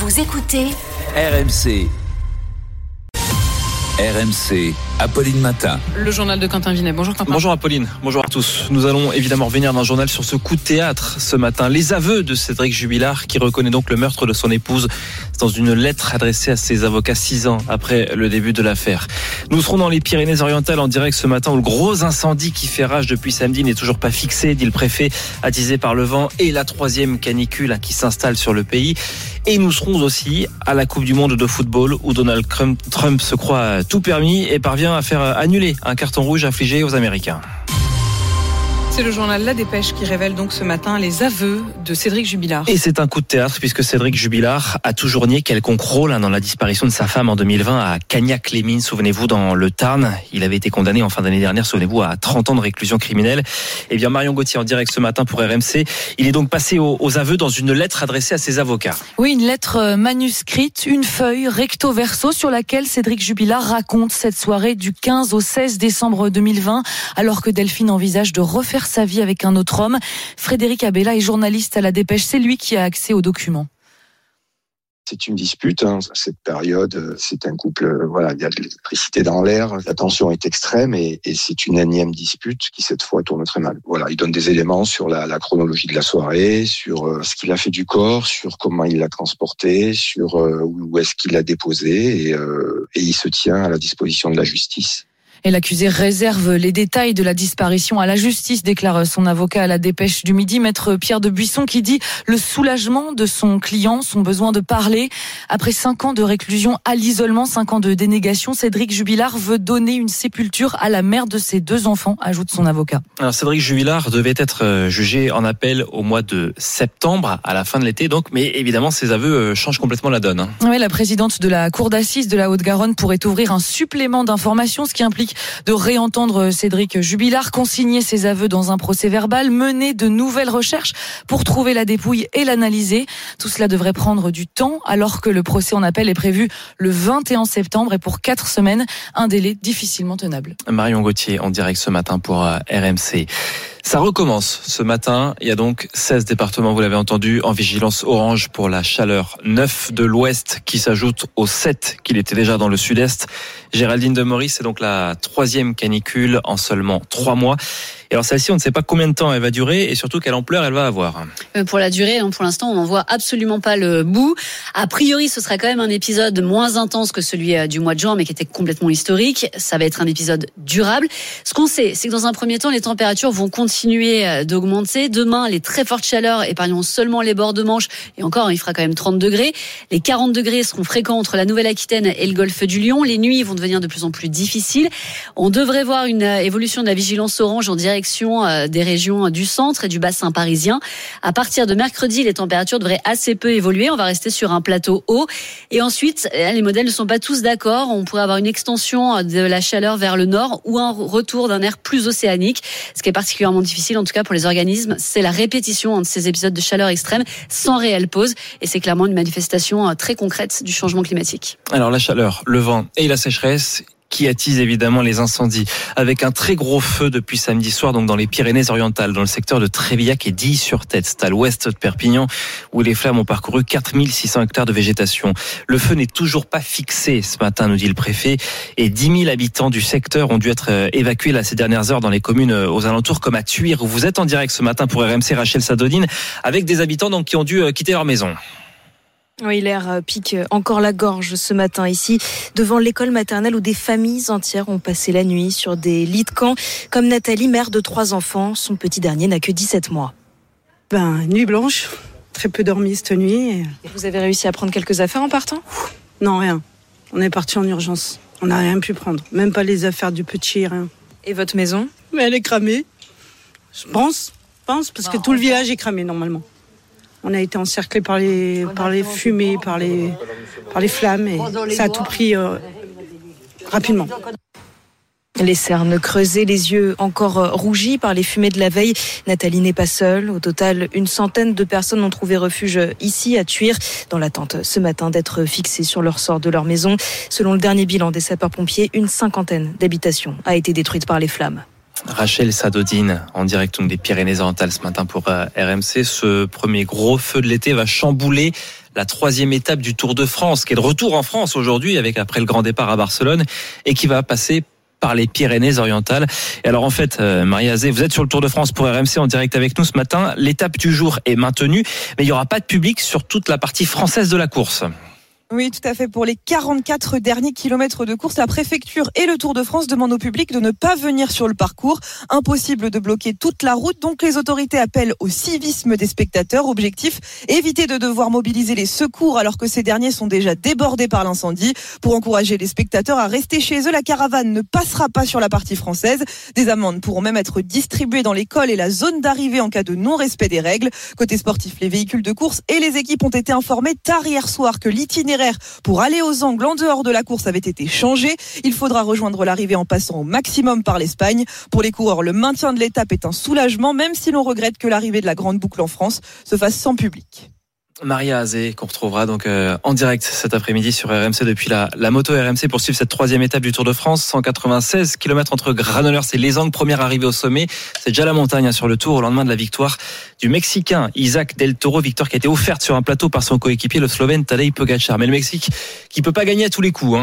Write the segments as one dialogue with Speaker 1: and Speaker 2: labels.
Speaker 1: Vous écoutez
Speaker 2: RMC. RMC, Apolline Matin.
Speaker 3: Le journal de Quentin Vinet. Bonjour Quentin.
Speaker 4: Bonjour Apolline, bonjour à tous. Nous allons évidemment revenir dans le journal sur ce coup de théâtre ce matin. Les aveux de Cédric Jubilard qui reconnaît donc le meurtre de son épouse dans une lettre adressée à ses avocats 6 ans après le début de l'affaire. Nous serons dans les Pyrénées-Orientales en direct ce matin où le gros incendie qui fait rage depuis samedi n'est toujours pas fixé, dit le préfet, attisé par le vent et la 3e canicule qui s'installe sur le pays. Et nous serons aussi à la Coupe du Monde de football où Donald Trump se croit tout permis et parvient à faire annuler un carton rouge infligé aux Américains.
Speaker 3: C'est le journal La Dépêche qui révèle donc ce matin les aveux de Cédric Jubilard.
Speaker 4: Et c'est un coup de théâtre puisque Cédric Jubilard a toujours nié quelconque rôle dans la disparition de sa femme en 2020 à Cagnac-les-Mines, souvenez-vous, dans le Tarn. Il avait été condamné en fin d'année dernière, souvenez-vous, à 30 ans de réclusion criminelle. Eh bien, Marion Gauthier en direct ce matin pour RMC. Il est donc passé aux aveux dans une lettre adressée à ses avocats.
Speaker 5: Oui, une lettre manuscrite, une feuille recto verso sur laquelle Cédric Jubilard raconte cette soirée du 15 au 16 décembre 2020 alors que Delphine envisage de refaire sa vie avec un autre homme. Frédéric Abella est journaliste à La Dépêche. C'est lui qui a accès aux documents.
Speaker 6: C'est une dispute, cette période, c'est un couple, il y a de l'électricité dans l'air, la tension est extrême et c'est une énième dispute qui cette fois tourne très mal. Voilà, il donne des éléments sur la chronologie de la soirée, sur ce qu'il a fait du corps, sur comment il l'a transporté, sur où est-ce qu'il l'a déposé et il se tient à la disposition de la justice.
Speaker 5: Et l'accusé réserve les détails de la disparition à la justice, déclare son avocat à La Dépêche du Midi, maître Pierre de Buisson, qui dit le soulagement de son client, son besoin de parler. Après 5 ans de réclusion à l'isolement, 5 ans de dénégation, Cédric Jubilard veut donner une sépulture à la mère de ses 2 enfants, ajoute son avocat.
Speaker 4: Alors Cédric Jubilard devait être jugé en appel au mois de septembre, à la fin de l'été donc, mais évidemment ses aveux changent complètement la donne.
Speaker 5: Oui, la présidente de la cour d'assises de la Haute-Garonne pourrait ouvrir un supplément d'informations, ce qui implique de réentendre Cédric Jubilard, consigner ses aveux dans un procès verbal, mener de nouvelles recherches pour trouver la dépouille et l'analyser. Tout cela devrait prendre du temps alors que le procès en appel est prévu le 21 septembre et pour 4 semaines, un délai difficilement tenable.
Speaker 4: Marion Gauthier en direct ce matin pour RMC. Ça recommence ce matin. Il y a donc 16 départements, vous l'avez entendu, en vigilance orange pour la chaleur. 9 de l'ouest qui s'ajoutent aux 7 qu'il était déjà dans le sud-est. Géraldine Demery, c'est donc la 3e canicule en seulement 3 mois. Et alors celle-ci, on ne sait pas combien de temps elle va durer et surtout quelle ampleur elle va avoir.
Speaker 7: Pour la durée, pour l'instant, on n'en voit absolument pas le bout. A priori, ce sera quand même un épisode moins intense que celui du mois de juin, mais qui était complètement historique. Ça va être un épisode durable. Ce qu'on sait, c'est que dans un premier temps, les températures vont continuer d'augmenter. Demain, les très fortes chaleurs épargneront seulement les bords de Manche. Et encore, il fera quand même 30 degrés. Les 40 degrés seront fréquents entre la Nouvelle-Aquitaine et le golfe du Lion. Les nuits vont devenir de plus en plus difficiles. On devrait voir une évolution de la vigilance orange en direction des régions du centre et du bassin parisien. À partir de mercredi, les températures devraient assez peu évoluer. On va rester sur un plateau haut. Et ensuite, les modèles ne sont pas tous d'accord. On pourrait avoir une extension de la chaleur vers le nord ou un retour d'un air plus océanique. Ce qui est particulièrement difficile, en tout cas pour les organismes, c'est la répétition de ces épisodes de chaleur extrême sans réelle pause. Et c'est clairement une manifestation très concrète du changement climatique.
Speaker 4: Alors la chaleur, le vent et la sécheresse qui attise évidemment les incendies, avec un très gros feu depuis samedi soir, donc dans les Pyrénées-Orientales, dans le secteur de Trévillac et d'Illy-sur-Tête. C'est à l'ouest de Perpignan, où les flammes ont parcouru 4600 hectares de végétation. Le feu n'est toujours pas fixé ce matin, nous dit le préfet, et 10 000 habitants du secteur ont dû être évacués là, ces dernières heures dans les communes aux alentours, comme à Thuir, où vous êtes en direct ce matin pour RMC, Rachel Sadodine, avec des habitants donc, qui ont dû quitter leur maison.
Speaker 8: Oui, l'air pique encore la gorge ce matin ici, devant l'école maternelle où des familles entières ont passé la nuit sur des lits de camp, comme Nathalie, mère de 3 enfants. Son petit dernier n'a que 17 mois.
Speaker 9: Nuit blanche, très peu dormi cette nuit.
Speaker 8: Et vous avez réussi à prendre quelques affaires en partant ?
Speaker 9: Non, rien. On est parti en urgence. On n'a rien pu prendre, même pas les affaires du petit, rien.
Speaker 8: Et votre maison ?
Speaker 9: Mais elle est cramée. Je pense, parce que tout le village est cramé normalement. On a été encerclés par les fumées, par les flammes et ça a tout pris rapidement.
Speaker 8: Les cernes creusées, les yeux encore rougis par les fumées de la veille. Nathalie n'est pas seule. Au total, une centaine de personnes ont trouvé refuge ici à Thuir, dans l'attente ce matin d'être fixées sur leur sort de leur maison. Selon le dernier bilan des sapeurs-pompiers, une 50aine d'habitations a été détruite par les flammes.
Speaker 4: Rachel Sadodine, en direct des Pyrénées-Orientales ce matin pour RMC. Ce premier gros feu de l'été va chambouler la 3e étape du Tour de France, qui est de retour en France aujourd'hui, avec après le grand départ à Barcelone, et qui va passer par les Pyrénées-Orientales. Et alors en fait, Maria Azé, vous êtes sur le Tour de France pour RMC en direct avec nous ce matin. L'étape du jour est maintenue, mais il n'y aura pas de public sur toute la partie française de la course.
Speaker 1: Oui, tout à fait. Pour les 44 derniers kilomètres de course, la préfecture et le Tour de France demandent au public de ne pas venir sur le parcours. Impossible de bloquer toute la route, donc les autorités appellent au civisme des spectateurs. Objectif, éviter de devoir mobiliser les secours alors que ces derniers sont déjà débordés par l'incendie. Pour encourager les spectateurs à rester chez eux, la caravane ne passera pas sur la partie française. Des amendes pourront même être distribuées dans les cols et la zone d'arrivée en cas de non-respect des règles. Côté sportif, les véhicules de course et les équipes ont été informés tard hier soir que l'itinéraire pour aller aux Angles en dehors de la course avait été changé. Il faudra rejoindre l'arrivée en passant au maximum par l'Espagne. Pour les coureurs, le maintien de l'étape est un soulagement, même si l'on regrette que l'arrivée de la grande boucle en France se fasse sans public.
Speaker 4: Maria Azé, qu'on retrouvera donc en direct cet après-midi sur RMC depuis la moto RMC pour suivre cette 3e étape du Tour de France. 196 km entre Granollers et Les Angles, première arrivée au sommet. C'est déjà la montagne sur le Tour au lendemain de la victoire du Mexicain Isaac Del Toro. Victoire qui a été offerte sur un plateau par son coéquipier, le Slovène Tadej Pogačar. Mais le Mexique qui peut pas gagner à tous les coups.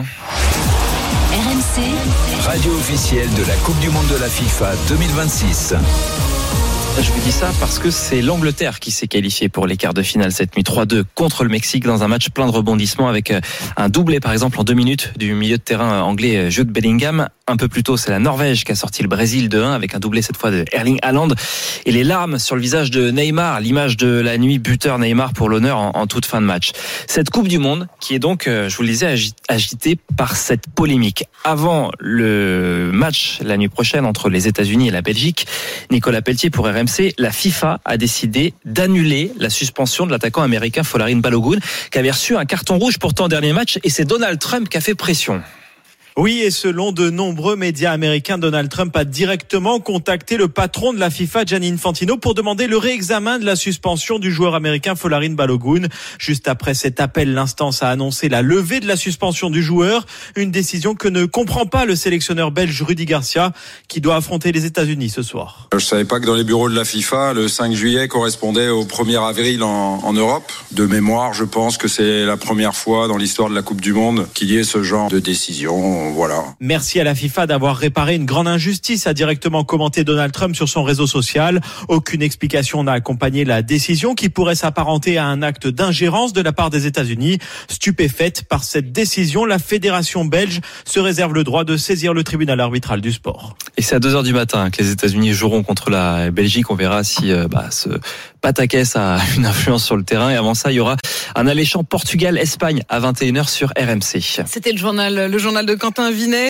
Speaker 2: RMC, radio officielle de la Coupe du Monde de la FIFA 2026.
Speaker 4: Je vous dis ça parce que c'est l'Angleterre qui s'est qualifiée pour les quarts de finale cette nuit 3-2 contre le Mexique dans un match plein de rebondissements avec un doublé par exemple en 2 minutes du milieu de terrain anglais Jude Bellingham. Un peu plus tôt, c'est la Norvège qui a sorti le Brésil de 1 avec un doublé cette fois de Erling Haaland. Et les larmes sur le visage de Neymar, l'image de la nuit buteur Neymar pour l'honneur en toute fin de match. Cette Coupe du Monde qui est donc, je vous le disais, agitée par cette polémique. Avant le match la nuit prochaine entre les États-Unis et la Belgique, Nicolas Pelletier pour RMC, la FIFA a décidé d'annuler la suspension de l'attaquant américain Folarin Balogun qui avait reçu un carton rouge pourtant au dernier match et c'est Donald Trump qui a fait pression.
Speaker 10: Oui, et selon de nombreux médias américains, Donald Trump a directement contacté le patron de la FIFA, Gianni Infantino, pour demander le réexamen de la suspension du joueur américain Folarin Balogun. Juste après cet appel, l'instance a annoncé la levée de la suspension du joueur, une décision que ne comprend pas le sélectionneur belge Rudy Garcia, qui doit affronter les États-Unis ce soir.
Speaker 11: Je savais pas que dans les bureaux de la FIFA, le 5 juillet correspondait au 1er avril en Europe. De mémoire, je pense que c'est la première fois dans l'histoire de la Coupe du Monde qu'il y ait ce genre de décision. Voilà.
Speaker 10: Merci à la FIFA d'avoir réparé une grande injustice, a directement commenté Donald Trump sur son réseau social. Aucune explication n'a accompagné la décision qui pourrait s'apparenter à un acte d'ingérence de la part des États-Unis. Stupéfaite par cette décision, la fédération belge se réserve le droit de saisir le tribunal arbitral du sport.
Speaker 4: Et c'est à 2h du matin que les États-Unis joueront contre la Belgique. On verra si ce pataquès a une influence sur le terrain. Et avant ça, il y aura un alléchant Portugal-Espagne à 21h sur RMC.
Speaker 3: C'était le journal de Quentin Vinet.